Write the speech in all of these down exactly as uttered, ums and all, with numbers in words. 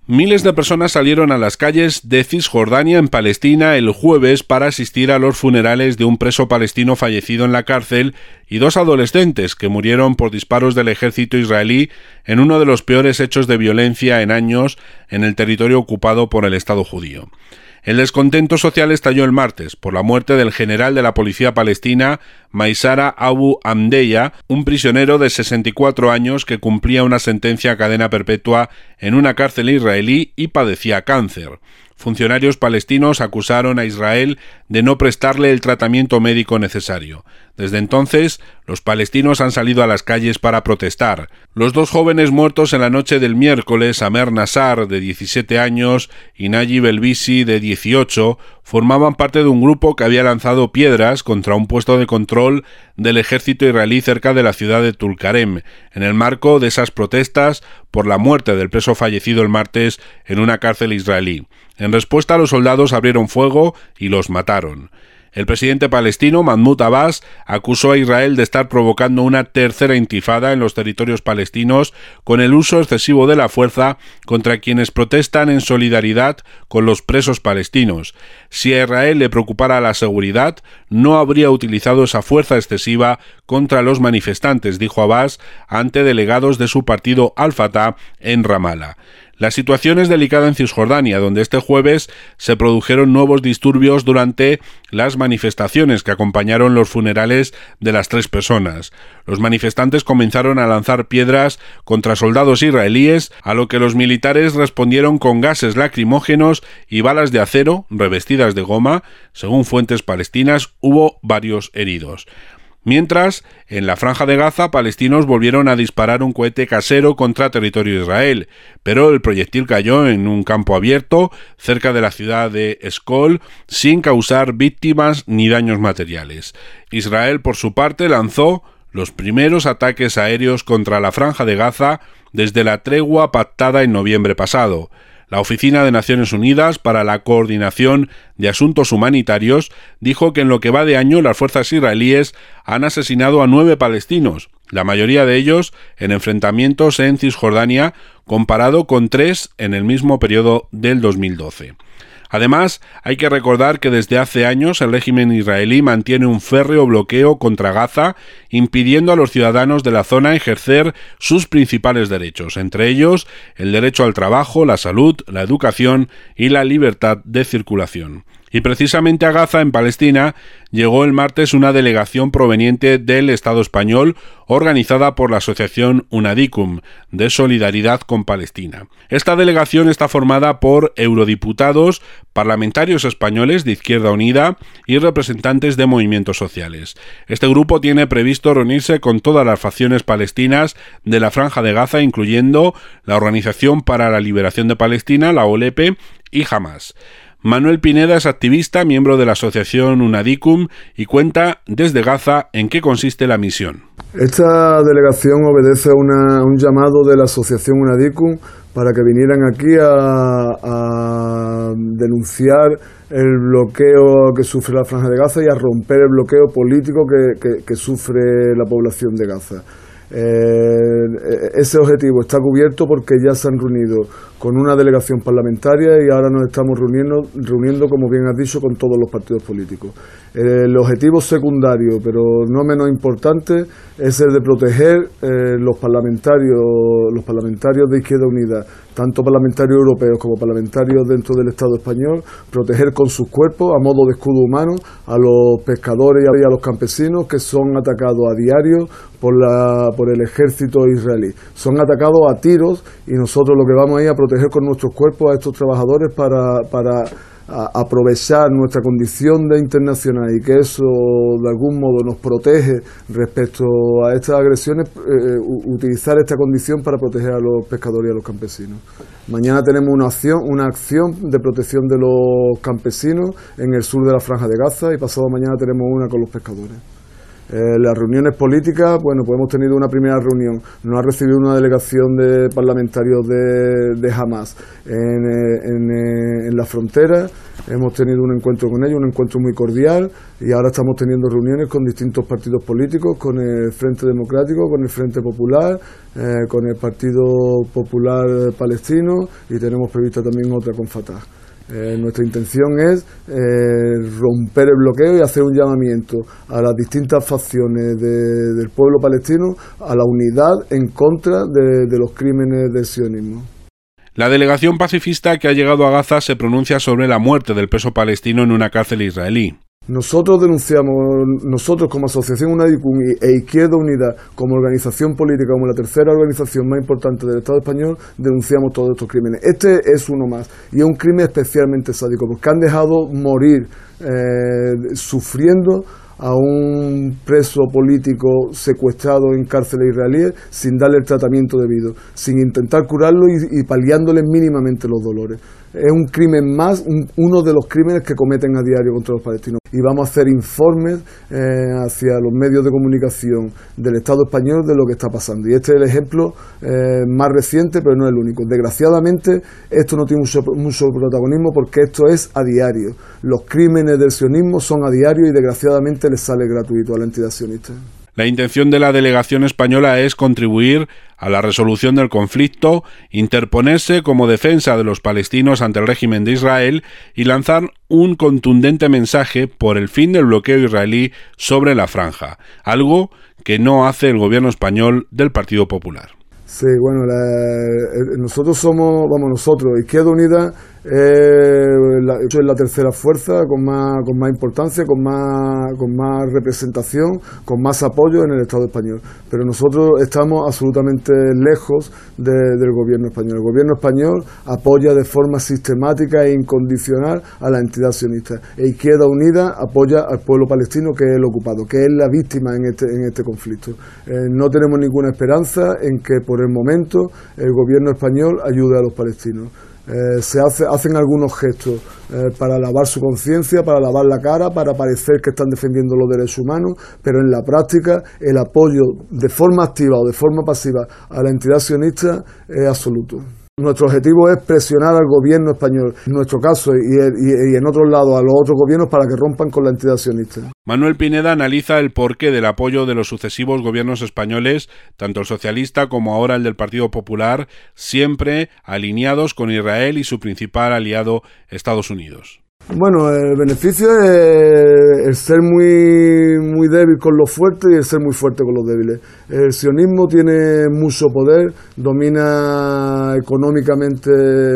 Miles de personas salieron a las calles de Cisjordania, en Palestina, el jueves para asistir a los funerales de un preso palestino fallecido en la cárcel y dos adolescentes que murieron por disparos del ejército israelí en uno de los peores hechos de violencia en años en el territorio ocupado por el Estado judío. El descontento social estalló el martes por la muerte del general de la policía palestina, Maysara Abu Hamdeya, un prisionero de sesenta y cuatro años que cumplía una sentencia a cadena perpetua en una cárcel israelí y padecía cáncer. Funcionarios palestinos acusaron a Israel de no prestarle el tratamiento médico necesario. Desde entonces, los palestinos han salido a las calles para protestar. Los dos jóvenes muertos en la noche del miércoles, Amer Nassar, de diecisiete años, y Nayib El-Bisi, de dieciocho, formaban parte de un grupo que había lanzado piedras contra un puesto de control del ejército israelí cerca de la ciudad de Tulkarem, en el marco de esas protestas por la muerte del preso fallecido el martes en una cárcel israelí. En respuesta, los soldados abrieron fuego y los mataron. El presidente palestino, Mahmoud Abbas, acusó a Israel de estar provocando una tercera intifada en los territorios palestinos con el uso excesivo de la fuerza contra quienes protestan en solidaridad con los presos palestinos. Si a Israel le preocupara la seguridad, no habría utilizado esa fuerza excesiva contra los manifestantes, dijo Abbas ante delegados de su partido Al-Fatah en Ramallah. La situación es delicada en Cisjordania, donde este jueves se produjeron nuevos disturbios durante las manifestaciones que acompañaron los funerales de las tres personas. Los manifestantes comenzaron a lanzar piedras contra soldados israelíes, a lo que los militares respondieron con gases lacrimógenos y balas de acero revestidas de goma. Según fuentes palestinas, hubo varios heridos. Mientras, en la Franja de Gaza, palestinos volvieron a disparar un cohete casero contra territorio de Israel, pero el proyectil cayó en un campo abierto cerca de la ciudad de Eshkol sin causar víctimas ni daños materiales. Israel, por su parte, lanzó los primeros ataques aéreos contra la Franja de Gaza desde la tregua pactada en noviembre pasado. La Oficina de Naciones Unidas para la Coordinación de Asuntos Humanitarios dijo que en lo que va de año las fuerzas israelíes han asesinado a nueve palestinos, la mayoría de ellos en enfrentamientos en Cisjordania, comparado con tres en el mismo periodo del dos mil doce. Además, hay que recordar que desde hace años el régimen israelí mantiene un férreo bloqueo contra Gaza, impidiendo a los ciudadanos de la zona ejercer sus principales derechos, entre ellos el derecho al trabajo, la salud, la educación y la libertad de circulación. Y precisamente a Gaza, en Palestina, llegó el martes una delegación proveniente del Estado español organizada por la asociación Unadicum, de solidaridad con Palestina. Esta delegación está formada por eurodiputados, parlamentarios españoles de Izquierda Unida y representantes de movimientos sociales. Este grupo tiene previsto reunirse con todas las facciones palestinas de la Franja de Gaza, incluyendo la Organización para la Liberación de Palestina, la O L P, y Hamas. Manuel Pineda es activista, miembro de la asociación Unadicum, y cuenta desde Gaza en qué consiste la misión. Esta delegación obedece a una, un llamado de la asociación Unadicum para que vinieran aquí a, a denunciar el bloqueo que sufre la Franja de Gaza y a romper el bloqueo político que, que, que sufre la población de Gaza. Eh, ese objetivo está cubierto porque ya se han reunido con una delegación parlamentaria y ahora nos estamos reuniendo, reuniendo, como bien has dicho, con todos los partidos políticos. Eh, el objetivo secundario, pero no menos importante, es el de proteger eh, los parlamentarios, los parlamentarios de Izquierda Unida, tanto parlamentarios europeos como parlamentarios dentro del Estado español, proteger con sus cuerpos, a modo de escudo humano, a los pescadores y a los campesinos que son atacados a diario por, la, por el ejército israelí. Son atacados a tiros y nosotros lo que vamos a ir a proteger con nuestros cuerpos a estos trabajadores para, para a, aprovechar nuestra condición de internacional y que eso de algún modo nos protege respecto a estas agresiones, eh, utilizar esta condición para proteger a los pescadores y a los campesinos. Mañana tenemos una acción, una acción de protección de los campesinos en el sur de la Franja de Gaza y pasado mañana tenemos una con los pescadores. Eh, las reuniones políticas, bueno, pues hemos tenido una primera reunión, nos ha recibido una delegación de parlamentarios de, de Hamas en, en, en la frontera, hemos tenido un encuentro con ellos, un encuentro muy cordial, y ahora estamos teniendo reuniones con distintos partidos políticos, con el Frente Democrático, con el Frente Popular, eh, con el Partido Popular Palestino, y tenemos prevista también otra con Fatah. Eh, nuestra intención es eh, romper el bloqueo y hacer un llamamiento a las distintas facciones de, del pueblo palestino a la unidad en contra de, de los crímenes del sionismo. La delegación pacifista que ha llegado a Gaza se pronuncia sobre la muerte del preso palestino en una cárcel israelí. Nosotros denunciamos, nosotros como Asociación UNADICUM e Izquierda Unida, como organización política, como la tercera organización más importante del Estado español, denunciamos todos estos crímenes. Este es uno más, y es un crimen especialmente sádico, porque han dejado morir eh, sufriendo a un preso político secuestrado en cárceles israelíes sin darle el tratamiento debido, sin intentar curarlo y, y paliándole mínimamente los dolores. Es un crimen más, un, uno de los crímenes que cometen a diario contra los palestinos. Y vamos a hacer informes eh, hacia los medios de comunicación del Estado español de lo que está pasando. Y este es el ejemplo eh, más reciente, pero no el único. Desgraciadamente, esto no tiene mucho, mucho protagonismo porque esto es a diario. Los crímenes del sionismo son a diario y desgraciadamente les sale gratuito a la entidad sionista. La intención de la delegación española es contribuir a la resolución del conflicto, interponerse como defensa de los palestinos ante el régimen de Israel y lanzar un contundente mensaje por el fin del bloqueo israelí sobre la franja, algo que no hace el gobierno español del Partido Popular. Sí, bueno, la, nosotros somos, vamos, nosotros, Izquierda Unida, eh, la, es la tercera fuerza con más, con más importancia, con más, con más representación, con más apoyo en el Estado español. Pero nosotros estamos absolutamente lejos de, del gobierno español. El gobierno español apoya de forma sistemática e incondicional a la entidad sionista. E Izquierda Unida apoya al pueblo palestino, que es el ocupado, que es la víctima en este, en este conflicto. Eh, no tenemos ninguna esperanza en que por el momento el gobierno español ayude a los palestinos. Eh, se hace, hacen algunos gestos eh, para lavar su conciencia, para lavar la cara, para parecer que están defendiendo los derechos humanos, pero en la práctica el apoyo de forma activa o de forma pasiva a la entidad sionista es absoluto. Nuestro objetivo es presionar al gobierno español, en nuestro caso y, y, y en otros lados a los otros gobiernos, para que rompan con la entidad sionista. Manuel Pineda analiza el porqué del apoyo de los sucesivos gobiernos españoles, tanto el socialista como ahora el del Partido Popular, siempre alineados con Israel y su principal aliado, Estados Unidos. Bueno, el beneficio es el ser muy, muy débil con los fuertes y el ser muy fuerte con los débiles. El sionismo tiene mucho poder, domina económicamente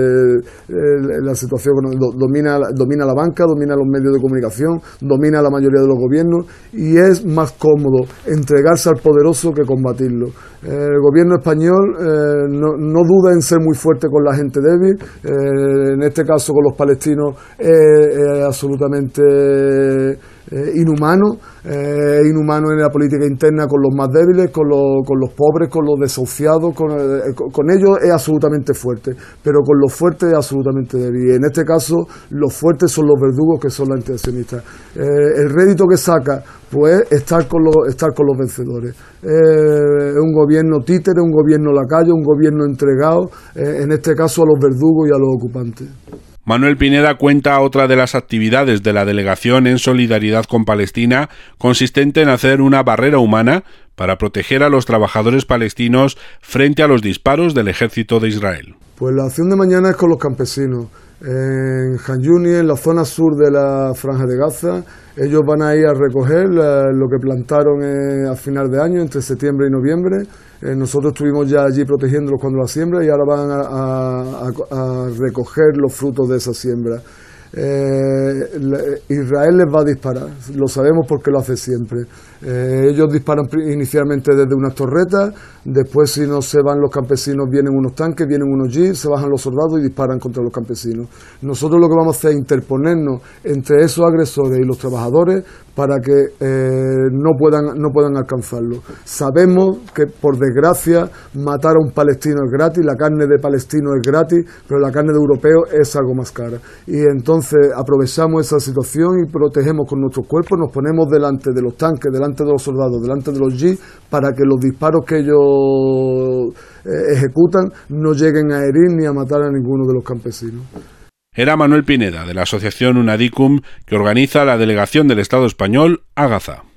la situación, domina, domina la banca, domina los medios de comunicación, domina la mayoría de los gobiernos, y es más cómodo entregarse al poderoso que combatirlo. El gobierno español eh, no, no duda en ser muy fuerte con la gente débil, eh, en este caso con los palestinos es eh, absolutamente eh, inhumano, eh, inhumano en la política interna con los más débiles, con los, con los pobres, con los desahuciados, con, eh, con, con ellos es absolutamente fuerte, pero con los fuertes es absolutamente débil. Y en este caso los fuertes son los verdugos, que son los antisionistas. Eh, el rédito que saca, pues, estar con los, estar con los vencedores. Eh, es un gobierno títere, un gobierno lacayo, un gobierno entregado, eh, en este caso a los verdugos y a los ocupantes. Manuel Pineda cuenta otra de las actividades de la delegación en solidaridad con Palestina, consistente en hacer una barrera humana para proteger a los trabajadores palestinos frente a los disparos del ejército de Israel. Pues la acción de mañana es con los campesinos. En Han Yunis, en la zona sur de la Franja de Gaza, ellos van a ir a recoger la, lo que plantaron eh, a final de año, entre septiembre y noviembre. Eh, nosotros estuvimos ya allí protegiéndolos cuando la siembra, y ahora van a, a, a recoger los frutos de esa siembra. Eh, Israel les va a disparar, lo sabemos porque lo hace siempre. Eh, ellos disparan inicialmente desde unas torretas, después, si no se van los campesinos, vienen unos tanques, vienen unos jeeps, se bajan los soldados y disparan contra los campesinos. Nosotros lo que vamos a hacer es interponernos entre esos agresores y los trabajadores para que eh, no puedan no puedan alcanzarlo. Sabemos que, por desgracia, matar a un palestino es gratis, la carne de palestino es gratis, pero la carne de europeo es algo más cara. Y entonces aprovechamos esa situación y protegemos con nuestros cuerpos, nos ponemos delante de los tanques, delante de los soldados, delante de los jeeps, para que los disparos que ellos eh, ejecutan no lleguen a herir ni a matar a ninguno de los campesinos. Era Manuel Pineda, de la asociación Unadicum, que organiza la delegación del Estado español a Gaza.